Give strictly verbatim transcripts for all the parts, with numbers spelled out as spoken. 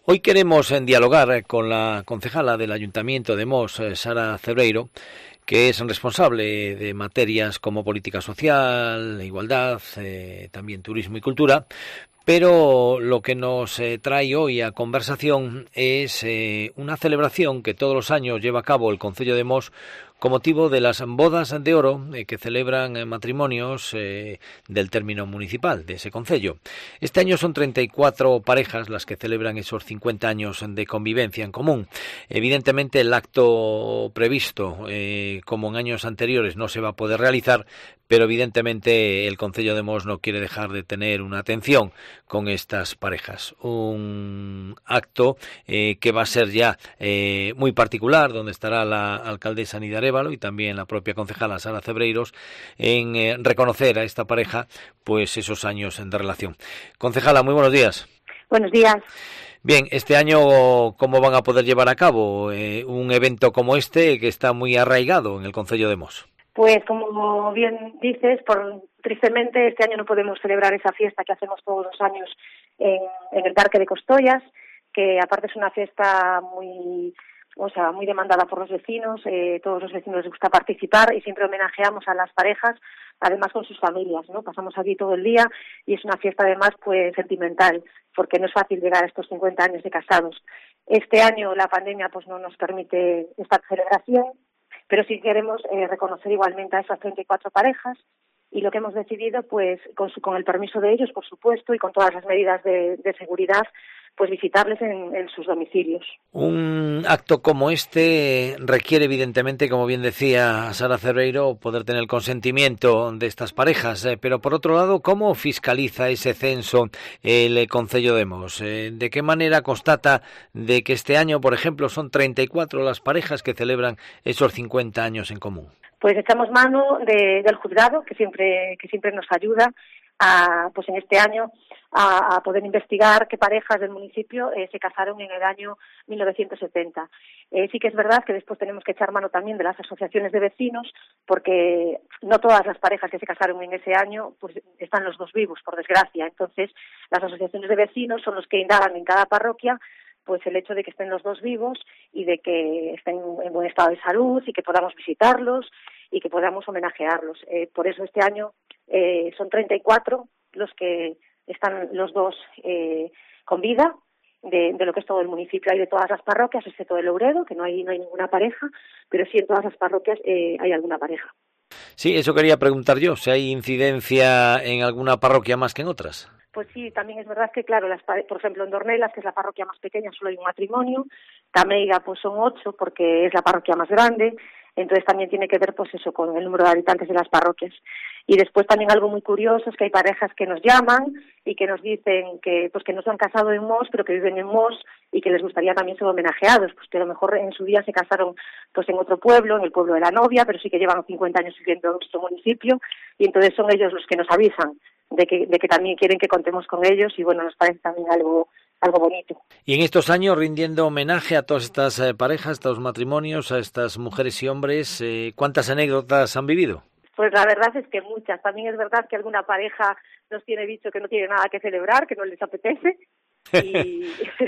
Hoy queremos eh, dialogar eh, con la concejala del Ayuntamiento de Mos, eh, Sara Cebreiro, que es responsable de materias como política social, igualdad, eh, también turismo y cultura. Pero lo que nos eh, trae hoy a conversación es eh, una celebración que todos los años lleva a cabo el Concello de Mos con motivo de las bodas de oro eh, que celebran eh, matrimonios eh, del término municipal de ese concello. Este año son treinta y cuatro parejas las que celebran esos cincuenta años de convivencia en común. Evidentemente el acto previsto, eh, como en años anteriores, no se va a poder realizar, pero evidentemente el Concello de Mos no quiere dejar de tener una atención con estas parejas. Un acto eh, que va a ser ya eh, muy particular, donde estará la alcaldesa Nida Arévalo y también la propia concejala Sara Cebreiros en eh, reconocer a esta pareja pues esos años de relación. Concejala, muy buenos días. Buenos días. Bien, este año, ¿cómo van a poder llevar a cabo eh, un evento como este que está muy arraigado en el Concello de Mos? Pues como bien dices, por, tristemente este año no podemos celebrar esa fiesta que hacemos todos los años en, en el Parque de Costollas, que aparte es una fiesta muy, o sea, muy demandada por los vecinos. Eh, todos los vecinos les gusta participar y siempre homenajeamos a las parejas, además con sus familias, ¿no? Pasamos allí todo el día y es una fiesta además pues sentimental, porque no es fácil llegar a estos cincuenta años de casados. Este año la pandemia pues no nos permite esta celebración, pero sí queremos eh, reconocer igualmente a esas treinta y cuatro parejas y lo que hemos decidido, pues con, su, con el permiso de ellos, por supuesto, y con todas las medidas de, de seguridad, pues visitarles en, en sus domicilios. Un acto como este requiere evidentemente, como bien decía Sara Cebreiro, poder tener el consentimiento de estas parejas, eh, pero por otro lado, ¿cómo fiscaliza ese censo el Concello de Mos? Eh, ¿De qué manera constata de que este año, por ejemplo, son treinta y cuatro las parejas que celebran esos cincuenta años en común? Pues echamos mano de, del juzgado, que siempre que siempre nos ayuda a, pues en este año a, a poder investigar qué parejas del municipio eh, se casaron en el año mil novecientos setenta. Eh, sí que es verdad que después tenemos que echar mano también de las asociaciones de vecinos, porque no todas las parejas que se casaron en ese año pues están los dos vivos, por desgracia. Entonces, las asociaciones de vecinos son los que indagan en cada parroquia pues el hecho de que estén los dos vivos y de que estén en buen estado de salud y que podamos visitarlos y que podamos homenajearlos. Eh, por eso este año eh, son treinta y cuatro los que están los dos eh, con vida de, de lo que es todo el municipio. Hay de todas las parroquias, excepto de Louredo, que no hay no hay ninguna pareja, pero sí en todas las parroquias eh, hay alguna pareja. Sí, eso quería preguntar yo, si hay incidencia en alguna parroquia más que en otras. Pues sí, también es verdad que, claro, las, por ejemplo, en Dornelas, que es la parroquia más pequeña, solo hay un matrimonio. Tameiga, pues son ocho, porque es la parroquia más grande. Entonces también tiene que ver, pues eso, con el número de habitantes de las parroquias. Y después también algo muy curioso es que hay parejas que nos llaman y que nos dicen que, pues que no se han casado en Mos, pero que viven en Mos y que les gustaría también ser homenajeados, pues que a lo mejor en su día se casaron pues en otro pueblo, en el pueblo de la novia, pero sí que llevan cincuenta años viviendo en nuestro municipio y entonces son ellos los que nos avisan de que, de que también quieren que contemos con ellos y bueno, nos parece también algo algo bonito. Y en estos años, rindiendo homenaje a todas estas eh, parejas, a estos matrimonios, a estas mujeres y hombres, eh, ¿cuántas anécdotas han vivido? Pues la verdad es que muchas. También es verdad que alguna pareja nos tiene dicho que no tiene nada que celebrar, que no les apetece. y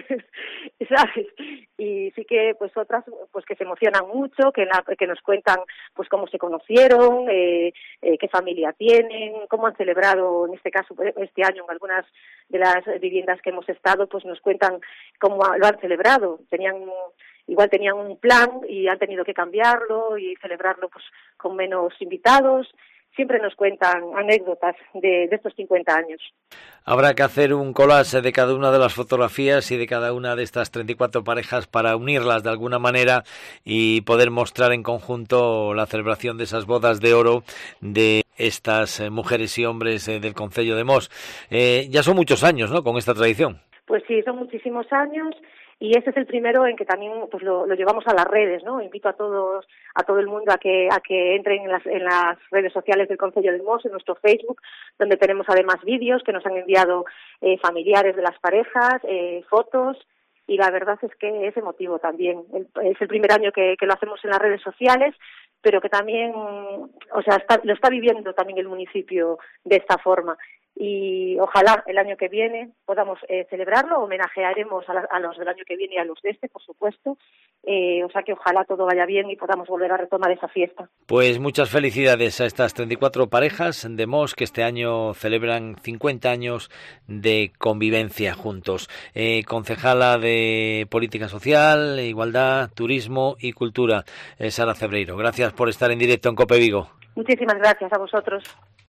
sabes y sí que pues otras pues que se emocionan mucho, que la, que nos cuentan pues cómo se conocieron, eh, eh, qué familia tienen, cómo han celebrado en este caso este año en algunas de las viviendas que hemos estado, pues nos cuentan cómo lo han celebrado. Tenían igual tenían un plan y han tenido que cambiarlo y celebrarlo pues con menos invitados. Siempre nos cuentan anécdotas de, de estos cincuenta años. Habrá que hacer un collage de cada una de las fotografías y de cada una de estas treinta y cuatro parejas para unirlas de alguna manera y poder mostrar en conjunto la celebración de esas bodas de oro de estas mujeres y hombres del Concello de Mos. Eh, ya son muchos años, ¿no?, con esta tradición. Pues sí, son muchísimos años. Y este es el primero en que también pues lo, lo llevamos a las redes, ¿no? Invito a todos, a todo el mundo a que a que entren en las, en las redes sociales del Concello de Mos, en nuestro Facebook, donde tenemos además vídeos que nos han enviado eh, familiares de las parejas, eh, fotos, y la verdad es que es emotivo también. El, es el primer año que, que lo hacemos en las redes sociales, pero que también, o sea, está, lo está viviendo también el municipio de esta forma. y ojalá el año que viene podamos eh, celebrarlo, homenajearemos a, la, a los del año que viene y a los de este, por supuesto, eh, o sea que ojalá todo vaya bien y podamos volver a retomar esa fiesta. Pues muchas felicidades a estas treinta y cuatro parejas de Mos que este año celebran cincuenta años de convivencia juntos. Eh, concejala de Política Social, Igualdad, Turismo y Cultura, eh, Sara Cebreiro. Gracias por estar en directo en COPE Vigo. Muchísimas gracias a vosotros.